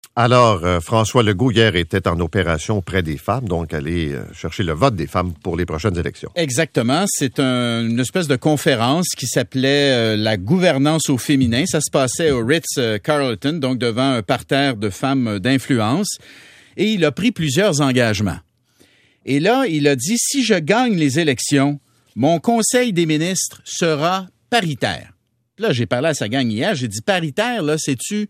Alors, François Legault, hier, était en opération auprès des femmes, donc aller chercher le vote des femmes pour les prochaines élections. Exactement. C'est une espèce de conférence qui s'appelait la gouvernance au féminin. Ça se passait au Ritz-Carlton, donc devant un parterre de femmes d'influence. Et il a pris plusieurs engagements. Et là, il a dit, si je gagne les élections, mon conseil des ministres sera paritaire. Là, j'ai parlé à sa gang hier, j'ai dit paritaire, là, c'est-tu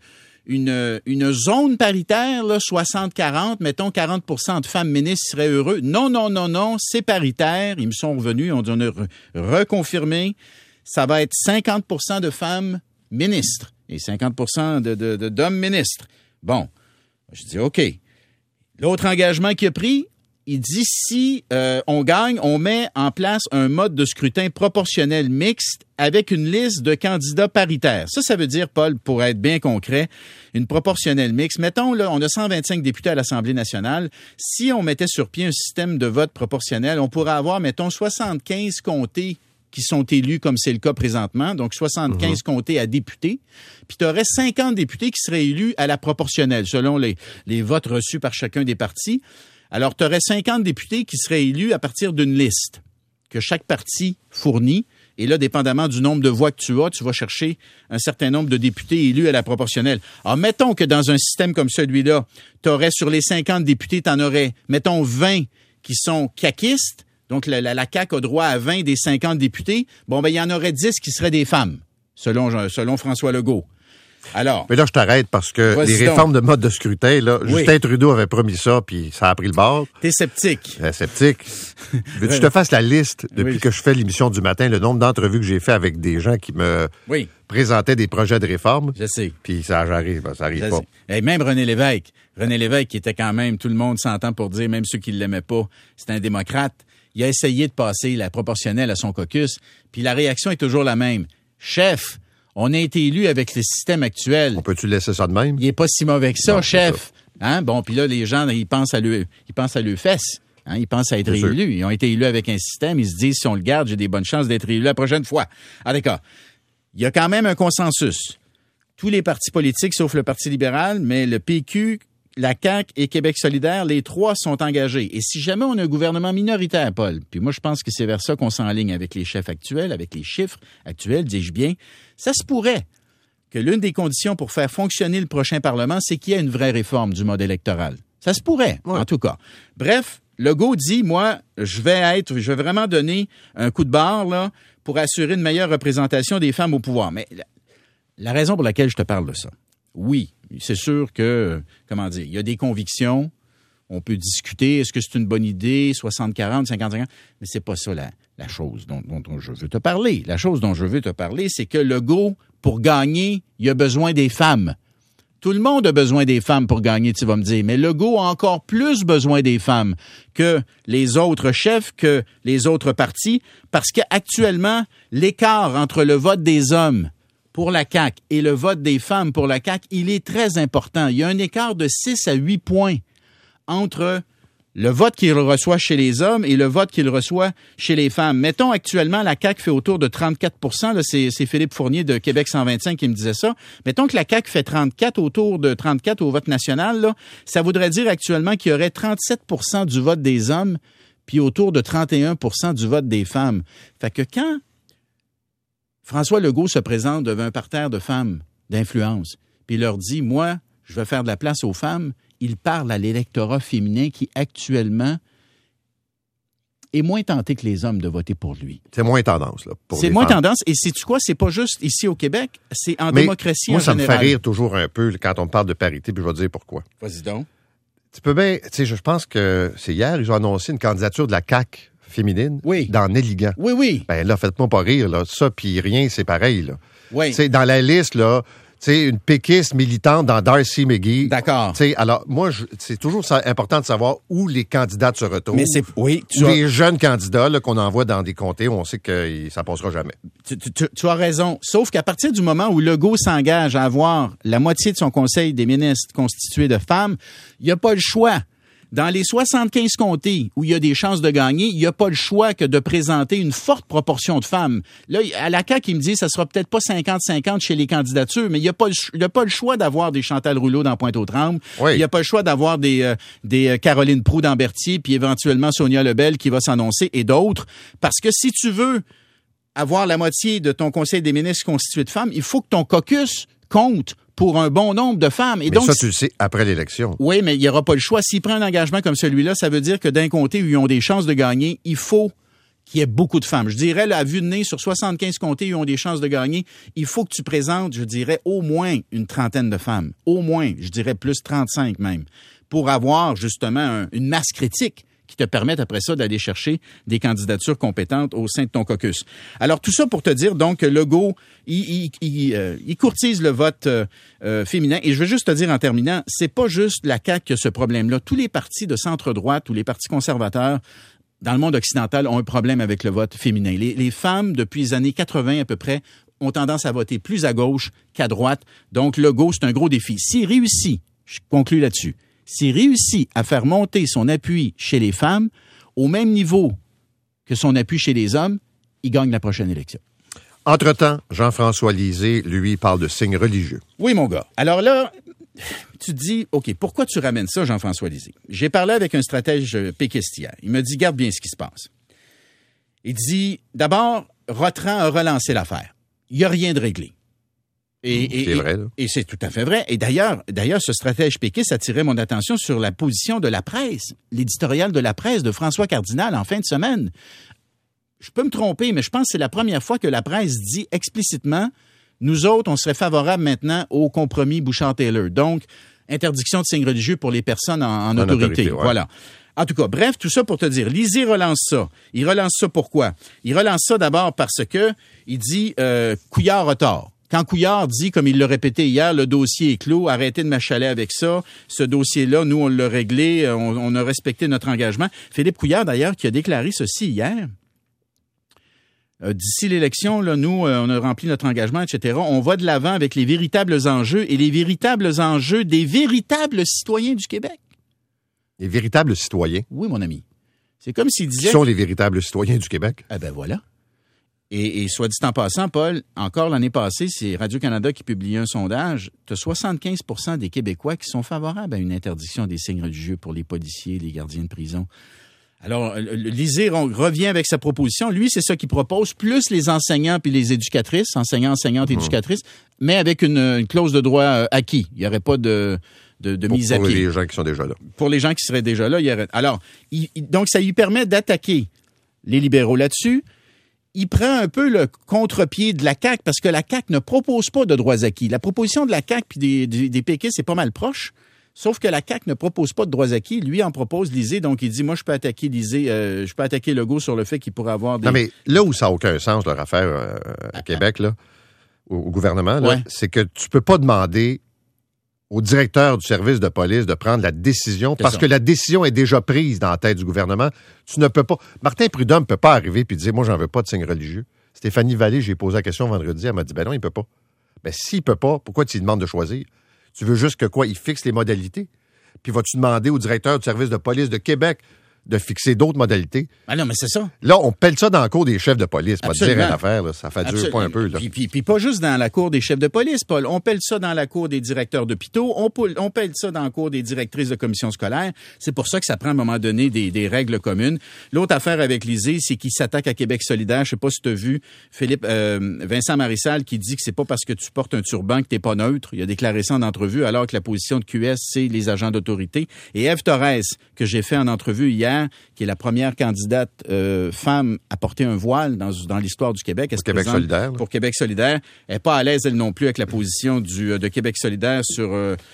une zone paritaire, là, 60-40, mettons 40% de femmes ministres seraient heureux. Non, c'est paritaire. Ils me sont revenus, on a reconfirmé. Ça va être 50% de femmes ministres et 50% d'hommes ministres. Bon, je dis OK. L'autre engagement qu'il a pris, il dit si on gagne, on met en place un mode de scrutin proportionnel mixte avec une liste de candidats paritaires. Ça veut dire, Paul, pour être bien concret, une proportionnelle mixte. Mettons, là, on a 125 députés à l'Assemblée nationale. Si on mettait sur pied un système de vote proportionnel, on pourrait avoir, mettons, 75 comtés qui sont élus comme c'est le cas présentement, donc 75 comtés à députés, puis tu aurais 50 députés qui seraient élus à la proportionnelle, selon les votes reçus par chacun des partis. Alors, tu aurais 50 députés qui seraient élus à partir d'une liste que chaque parti fournit. Et là, dépendamment du nombre de voix que tu as, tu vas chercher un certain nombre de députés élus à la proportionnelle. Alors, mettons que dans un système comme celui-là, tu aurais sur les 50 députés, tu en aurais, mettons, 20 qui sont caquistes. Donc, la CAQ a droit à 20 des 50 députés. Bon, ben il y en aurait 10 qui seraient des femmes, selon François Legault. Alors, mais là, je t'arrête parce que les réformes de mode de scrutin, là, Justin Trudeau avait promis ça, puis ça a pris le bord. T'es sceptique. Sceptique. Veux-tu que je te fasse la liste depuis que je fais l'émission du matin, le nombre d'entrevues que j'ai fait avec des gens qui me présentaient des projets de réforme? Je sais. Puis ça arrive pas. Et même René Lévesque qui était quand même, tout le monde s'entend pour dire, même ceux qui ne l'aimaient pas, c'est un démocrate. Il a essayé de passer la proportionnelle à son caucus, puis la réaction est toujours la même. Chef, on a été élu avec le système actuel. On peut-tu laisser ça de même? Il est pas si mauvais que ça, non, chef. Hein? Bon, puis là, les gens, ils pensent à leurs fesses. Hein? Ils pensent à être élus. Ils ont été élus avec un système. Ils se disent, si on le garde, j'ai des bonnes chances d'être élu la prochaine fois. Ah, d'accord. Il y a quand même un consensus. Tous les partis politiques, sauf le Parti libéral, mais le PQ, la CAQ et Québec solidaire, les trois sont engagés. Et si jamais on a un gouvernement minoritaire, Paul, puis moi je pense que c'est vers ça qu'on s'enligne avec les chefs actuels, avec les chiffres actuels, dis-je bien, ça se pourrait que l'une des conditions pour faire fonctionner le prochain Parlement, c'est qu'il y ait une vraie réforme du mode électoral. Ça se pourrait, en tout cas. Bref, Legault dit, moi, je vais vraiment donner un coup de barre là, pour assurer une meilleure représentation des femmes au pouvoir. Mais la raison pour laquelle je te parle de ça, oui, c'est sûr que, il y a des convictions, on peut discuter, est-ce que c'est une bonne idée, 60-40, 50-50, mais c'est pas ça la chose dont je veux te parler. La chose dont je veux te parler, c'est que Legault, pour gagner, il a besoin des femmes. Tout le monde a besoin des femmes pour gagner, tu vas me dire, mais Legault a encore plus besoin des femmes que les autres chefs, que les autres partis, parce qu'actuellement, l'écart entre le vote des hommes pour la CAQ et le vote des femmes pour la CAQ, il est très important. Il y a un écart de 6 à 8 points entre le vote qu'il reçoit chez les hommes et le vote qu'il reçoit chez les femmes. Mettons, actuellement, la CAQ fait autour de 34 %. Là, c'est Philippe Fournier de Québec 125 qui me disait ça. Mettons que la CAQ fait autour de 34 au vote national. Là, ça voudrait dire actuellement qu'il y aurait 37 % du vote des hommes puis autour de 31 % du vote des femmes. Fait que quand François Legault se présente devant un parterre de femmes d'influence, puis il leur dit, moi, je vais faire de la place aux femmes, il parle à l'électorat féminin qui, actuellement, est moins tenté que les hommes de voter pour lui. C'est moins tendance, là, pour les femmes. C'est moins tendance, et sais-tu quoi? C'est pas juste ici au Québec, c'est en démocratie en général. Moi, ça me fait rire toujours un peu quand on parle de parité, puis je vais te dire pourquoi. Vas-y donc. Tu peux bien, tu sais, je pense que c'est hier, ils ont annoncé une candidature de la CAQ féminine dans Nelligan. Oui. Ben là, faites-moi pas rire, là. Ça puis rien, c'est pareil, là. Oui. Tu sais, dans la liste, là, tu sais, une péquiste militante dans Darcy McGee. D'accord. Tu sais, alors, moi, c'est toujours important de savoir où les candidats se retrouvent. Mais c'est, les jeunes candidats, là, qu'on envoie dans des comtés où on sait que ça passera jamais. Tu as raison. Sauf qu'à partir du moment où Legault s'engage à avoir la moitié de son conseil des ministres constitué de femmes, il n'y a pas le choix Dans les 75 comtés où il y a des chances de gagner, il n'y a pas le choix que de présenter une forte proportion de femmes. Là, à la CAQ, il me dit ça sera peut-être pas 50-50 chez les candidatures, mais il n'y a pas le choix d'avoir des Chantal Rouleau dans Pointe-aux-Trembles. Oui. Il n'y a pas le choix d'avoir des Caroline Proulx dans Berthier, puis éventuellement Sonia Lebel qui va s'annoncer et d'autres. Parce que si tu veux avoir la moitié de ton conseil des ministres constitué de femmes, il faut que ton caucus compte pour un bon nombre de femmes. Et mais donc, ça, tu le sais après l'élection. Oui, mais il n'y aura pas le choix. S'il prend un engagement comme celui-là, ça veut dire que d'un comté où ils ont des chances de gagner, il faut qu'il y ait beaucoup de femmes. Je dirais, là, à vue de nez, sur 75 comtés où ils ont des chances de gagner, il faut que tu présentes, je dirais, au moins une trentaine de femmes. Au moins, je dirais plus 35 même, pour avoir justement une masse critique qui te permettent après ça d'aller chercher des candidatures compétentes au sein de ton caucus. Alors, tout ça pour te dire, donc, que Legault, il courtise le vote féminin. Et je veux juste te dire en terminant, c'est pas juste la CAQ qui a ce problème-là. Tous les partis de centre-droite, tous les partis conservateurs dans le monde occidental ont un problème avec le vote féminin. Les femmes, depuis les années 80 à peu près, ont tendance à voter plus à gauche qu'à droite. Donc, Legault, c'est un gros défi. S'il réussit, je conclue là-dessus, s'il réussit à faire monter son appui chez les femmes au même niveau que son appui chez les hommes, il gagne la prochaine élection. Entre-temps, Jean-François Lisée, lui, parle de signes religieux. Oui, mon gars. Alors là, tu te dis, OK, pourquoi tu ramènes ça, Jean-François Lisée? J'ai parlé avec un stratège péquiste hier. Il me dit, garde bien ce qui se passe. Il dit, d'abord, Rotran a relancé l'affaire. Il n'y a rien de réglé. C'est vrai, là. Et c'est tout à fait vrai. Et d'ailleurs, ce stratège péquiste attirait mon attention sur la position de la presse, l'éditorial de la presse de François Cardinal en fin de semaine. Je peux me tromper, mais je pense que c'est la première fois que la presse dit explicitement « Nous autres, on serait favorables maintenant au compromis Bouchard-Taylor ». Donc, interdiction de signes religieux pour les personnes en autorité. Ouais. Voilà. En tout cas, bref, tout ça pour te dire, Lisée relance ça. Il relance ça pourquoi? Il relance ça d'abord parce que il dit Couillard a tort. Quand Couillard dit, comme il l'a répété hier, le dossier est clos, arrêtez de m'achaler avec ça. Ce dossier-là, nous, on l'a réglé, on a respecté notre engagement. Philippe Couillard, d'ailleurs, qui a déclaré ceci hier. D'ici l'élection, là, nous, on a rempli notre engagement, etc. On va de l'avant avec les véritables enjeux et les véritables enjeux des véritables citoyens du Québec. Les véritables citoyens? Oui, mon ami. C'est comme s'il disait... Qui sont les véritables citoyens du Québec? Ah ben voilà. Et soit dit en passant, Paul, encore l'année passée, c'est Radio-Canada qui publiait un sondage. Tu as 75% des Québécois qui sont favorables à une interdiction des signes religieux pour les policiers, les gardiens de prison. Alors, Lisée revient avec sa proposition. Lui, c'est ça qu'il propose, plus les enseignants puis les éducatrices, enseignantes, éducatrices, mais avec une clause de droit acquis. Il n'y aurait pas de mise à pied. Pour les gens qui sont déjà là. Pour les gens qui seraient déjà là, il y aurait... Alors, donc, ça lui permet d'attaquer les libéraux là-dessus. Il prend un peu le contre-pied de la CAQ parce que la CAQ ne propose pas de droits acquis. La proposition de la CAQ puis des péquistes, c'est pas mal proche. Sauf que la CAQ ne propose pas de droits acquis. Lui en propose Lisée. Donc, il dit, moi, je peux attaquer Lisée, je peux attaquer Legault sur le fait qu'il pourrait avoir des... Non, mais là où ça n'a aucun sens, leur affaire à Québec, là, au gouvernement, là, c'est que tu peux pas demander au directeur du service de police de prendre la décision parce que la décision est déjà prise dans la tête du gouvernement. Tu ne peux pas... Martin Prudhomme ne peut pas arriver et dire, moi, j'en veux pas de signes religieux. Stéphanie Vallée, j'ai posé la question vendredi, elle m'a dit, ben non, il peut pas. Ben s'il peut pas, pourquoi tu lui demandes de choisir? Tu veux juste que quoi? Il fixe les modalités? Puis vas-tu demander au directeur du service de police de Québec de fixer d'autres modalités? Ah non, mais c'est ça. Là, on pèle ça dans la cour des chefs de police. Pas dire une affaire, là, ça fait dur pas un peu. Là. Puis pas juste dans la cour des chefs de police, Paul. On pèle ça dans la cour des directeurs d'hôpitaux. On pèle ça dans la cour des directrices de commissions scolaires. C'est pour ça que ça prend à un moment donné des règles communes. L'autre affaire avec Lisée, c'est qu'il s'attaque à Québec solidaire. Je sais pas si tu as vu Vincent Marissal qui dit que c'est pas parce que tu portes un turban que t'es pas neutre. Il a déclaré ça en entrevue alors que la position de QS, c'est les agents d'autorité. Et Ève Torres, que j'ai fait en entrevue hier, qui est la première candidate femme à porter un voile dans l'histoire du Québec. Pour Québec solidaire. Pour Québec solidaire. Elle n'est pas à l'aise, elle non plus, avec la position de Québec solidaire sur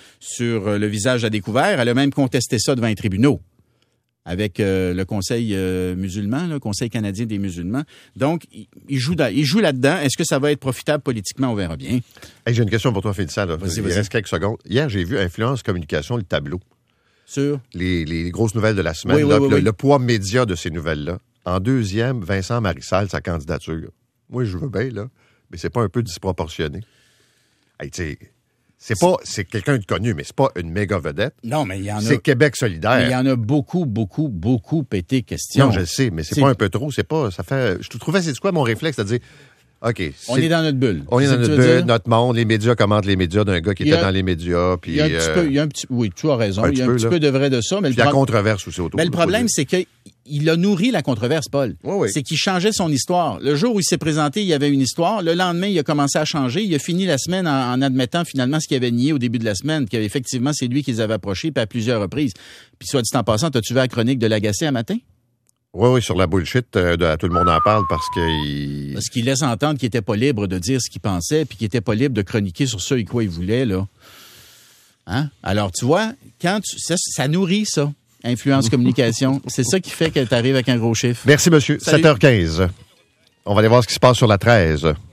le visage à découvert. Elle a même contesté ça devant les tribunaux avec le Conseil musulman, le Conseil canadien des musulmans. Donc, il joue là-dedans. Est-ce que ça va être profitable politiquement? On verra bien. Hey, j'ai une question pour toi, Félixien. Vas-y. Il reste quelques secondes. Hier, j'ai vu Influence Communication, le tableau. Sur les grosses nouvelles de la semaine, le poids média de ces nouvelles-là. En deuxième, Vincent Marissal, sa candidature. Moi, je veux bien, là, mais c'est pas un peu disproportionné. Hey, tu sais, C'est quelqu'un de connu, mais c'est pas une méga vedette. Non, mais il y en a. C'est Québec solidaire. Il y en a beaucoup été question. Non, je le sais, mais c'est pas un peu trop. C'est pas. Ça fait. Je trouvais, c'est quoi mon réflexe, c'est-à-dire. OK. On est dans notre bulle. On est dans notre bulle, notre monde. Les médias commentent les médias d'un gars qui était dans les médias. Puis, il y a un petit peu, oui, tu as raison. Il y a un petit peu de vrai de ça. Mais la controverse aussi autour. Mais le problème, c'est qu'il a nourri la controverse, Paul. Oui. C'est qu'il changeait son histoire. Le jour où il s'est présenté, il y avait une histoire. Le lendemain, il a commencé à changer. Il a fini la semaine en admettant finalement ce qu'il avait nié au début de la semaine, qu'effectivement, c'est lui qui les avait approchés, puis à plusieurs reprises. Puis soit dit en passant, as-tu vu la chronique de Lagacé un matin? Oui, sur la bullshit, tout le monde en parle parce qu'il laisse entendre qu'il était pas libre de dire ce qu'il pensait, puis qu'il était pas libre de chroniquer sur ce et quoi il voulait, là. Hein? Alors, tu vois, ça nourrit ça, influence communication. C'est ça qui fait que tu arrives avec un gros chiffre. Merci, monsieur. Salut. 7h15. On va aller voir ce qui se passe sur la 13.